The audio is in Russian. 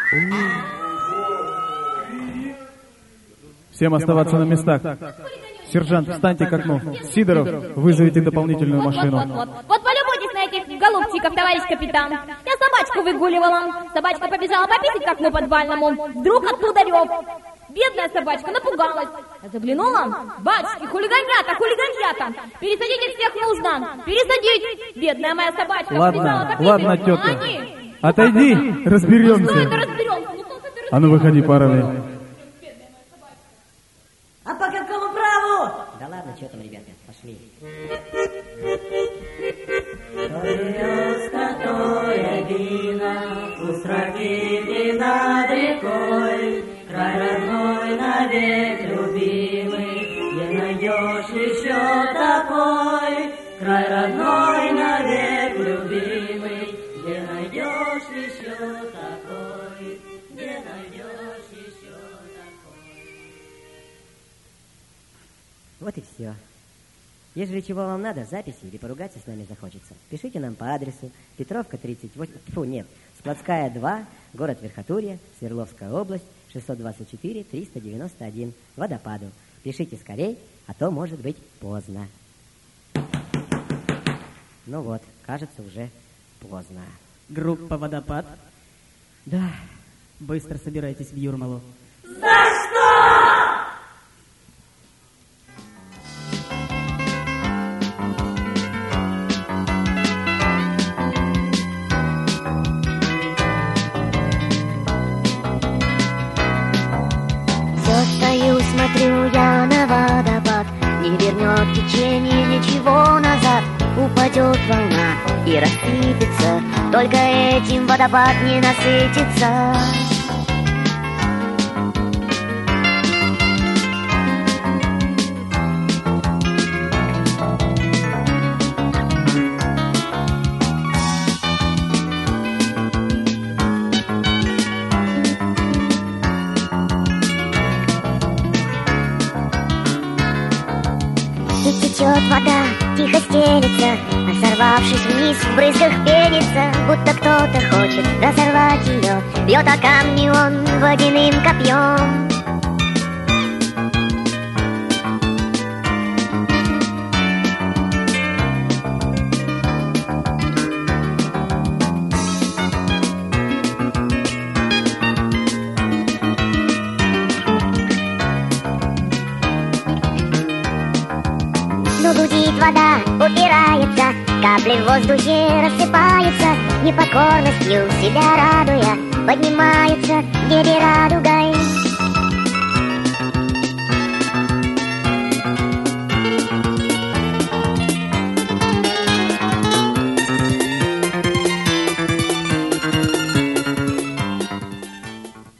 Всем оставаться на местах. Сержант, встаньте к окну. Сидоров, вызовите дополнительную машину. Вот полюбуйтесь на этих голубчиков, товарищ капитан. Я собачку выгуливала. Собачка побежала пописать к окну подвальному. Вдруг оттуда рев. Бедная собачка напугалась. Я заглянула. Батюшки, хулиганьята. Пересадить их всех нужно. Пересадить. Бедная моя собачка. Ладно, тетка. Отойди, разберемся. Что это разберемся? А ну выходи, парами. А по какому праву? Да ладно, что там, ребята, пошли. Скотое вина, устроили над рекой, край родной навек любимый, не найдешь еще такой. Край родной навек любимый, не найдешь еще такой, не найдешь еще такой. Вот и все. Если чего вам надо, записи или поругаться с нами захочется, пишите нам по адресу Петровка 38, Складская 2, город Верхотурье, Свердловская область, 624-391, Водопаду. Пишите скорей, а то может быть поздно. Ну вот, кажется, уже поздно. Группа «Водопад». Да. Быстро собирайтесь в Юрмалу. За что? Смотрю я на водопад, не вернет течение ничего назад. Упадет волна и рассыпется, только этим водопад не насытится. Течет вода, тихо стелется, а сорвавшись вниз, в брызгах пенится, будто кто-то хочет разорвать ее. Бьет о камни он водяным копьем. Но гудит вода, упирается, капли в воздухе рассыпаются, непокорностью себя радуя, поднимается в небе радуга.